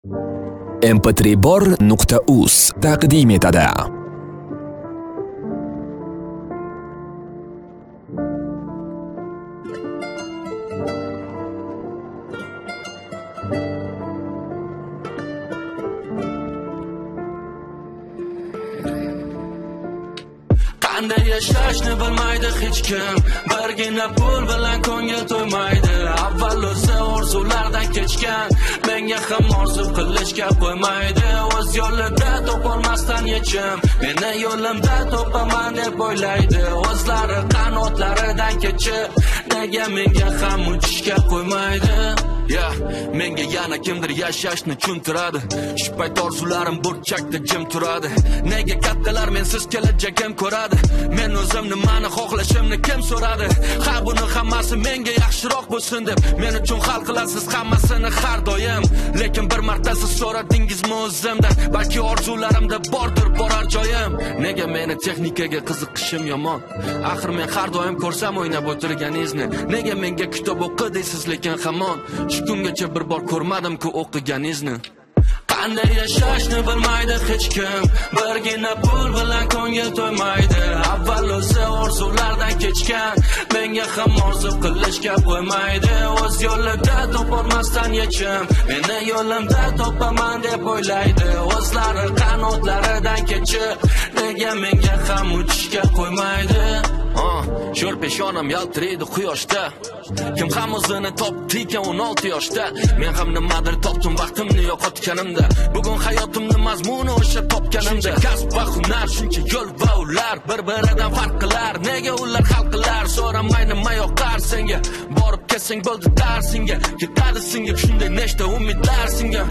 mp3bor.uz taqdim etadi. Qanday yashashni bilmaydi hech kim, birgina pul bilan ko'ngil to'ymaydi. Avval o'zi orzulardan kechgan, menga ham orzu qilishga qo'ymaydi. O'z yo'lida topolmasdan yechim, meni yo'limda topaman deb o'ylaydi. O'zlari qanotlaridan kechib, nega menga ham uchishga qo'ymaydi? Menga yana kimdir yashashni tushuntiradi. Shu payt orzularim burchakda jim turadi. Nega kattalar mensiz kelajagim ko'radi? Men o'zim nimani xohlashimni kim so'radi? Ha, buni hammasi menga yaxshiroq bo'lsin deb men uchun hal qilasiz hammasini har doim. Lekin bir marta siz so'radingizmi o'zimdan? Balki orzularimda bordir borar joyim. Nega meni texnikaga qiziqishim yomon? Axir men har doim ko'rsam o'ynab o'tirganingizni. Nega menga kitob o'qi deysiz lekin hamon shu kungacha bir bor ko'rmadim-ku o'qiganingizni. Qanday yashashni bilmaydi hech kim, birgina pul bilan ko'ngil to'ymaydi. Avval o'zi orzulardan kechgan, menga ham orzu qilishga qo'ymaydi. O'z yo'lida topolmasdan yechim, meni yo'limda topaman deb o'ylaydi. O'zlari qanotlaridan kechib, nega menga ham uchishga qo'ymaydi? Sho'r peshonam yaltiraydi quyoshda. Kim ham o'zini topdi ekan 16 yoshda. Men ham nimadir topdim vaqtimni yo'qotganimda. Bugun hayotimni mazmuni o'sha topganimda. Kasb va hunar shuncha yo'l va ular bir-biridan farq qilar. Nega ular hal qilar? So'ramay nima yoqar senga? Borib kelsang bo'ldi darsinga. Ketadi singib shunday nechta umidlar senga.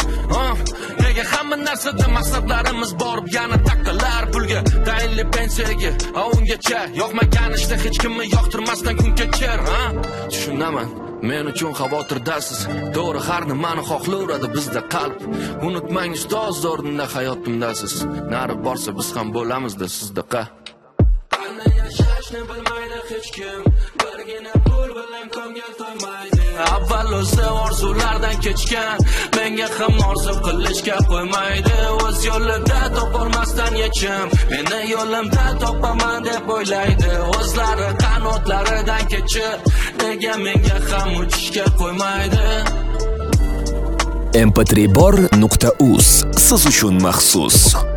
Nega hamma narsada maqsadlarimiz borib yana taqalar pulga, tayinli pensiyaga, ungacha yo'qmagan ishda hech kimni yoqtirmasdan kun kechir, Tushunaman, men uchun xavotirdasiz. To'g'ri, har nimani xohlayveradi bizda qalb. Unutmang, ustoz o'rnida hayotimdasiz. Nari borsa biz ham bo'lamizda sizdaqa. Qanday yashashni bilmaydi hech kim, birgina pul bilan ko'ngil to'ymaydi. Avval o'zi orzulardan kechgan, menga ham orzu qilishga qo'ymaydi. O'z yo'lida topolmasdan yechim, meni yo'limda topaman deb o'ylaydi. O'zlari qanotlaridan kechib, nega menga ham uchishga qo'ymaydi? mp3bor.uz siz uchun maxsus.